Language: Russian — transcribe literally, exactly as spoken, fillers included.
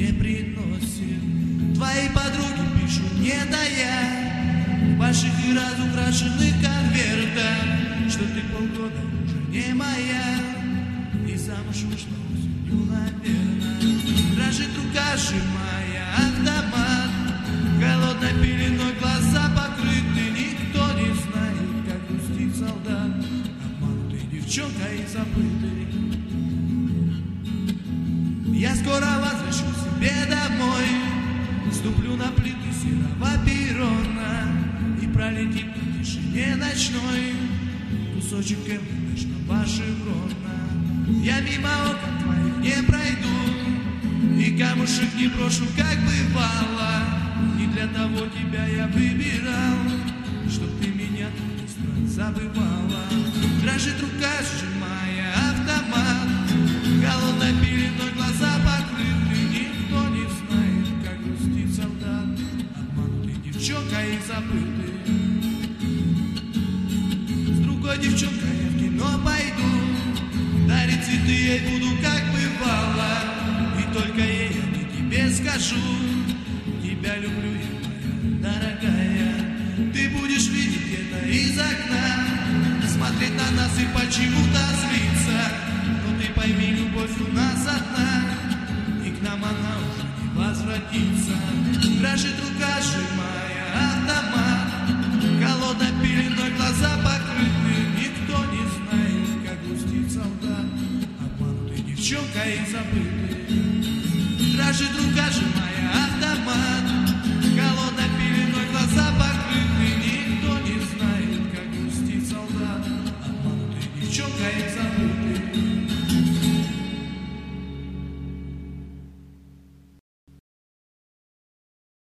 не приносит. Твои подруги пишут, не тая, в больших и разукрашенных конвертах, что ты полгода уже не моя, и замуж вышла осенью, наверное. Дрожит рука, сжимая автомат, холодной пеленой глаза покрыты, никто не знает, как грустит солдат, обманутый девчонка и забытый. Я скоро возвращусь себе домой, ступлю на плиты серого перрона, и пролетит по тишине ночной кусочек МВ ночного шеврона. Я мимо окон твоих не пройду, и камушек не брошу, как бывало. Не для того тебя я выбирал, чтоб ты меня так быстро забывала. Дрожит рука, сжимая автомат, холодной пеленой глаза покрыты, никто не знает, как грустит солдат, обманутый девчонка и забытый. С другой девчонкой я в кино пойду, дарить цветы ей буду, как бывало, и только ей я не тебе скажу: тебя люблю я, моя дорогая. Ты будешь видеть это из окна, смотреть на нас и почему-то злиться. Но ты пойми, любовь у нас одна, и к нам она уже не возвратится. Дрожит рука, сжимая автомат, холодной пеленой глаза покрыты, никто не знает, как грустит солдат, обманутый девчонка и забытый. Дрожит рука, сжимая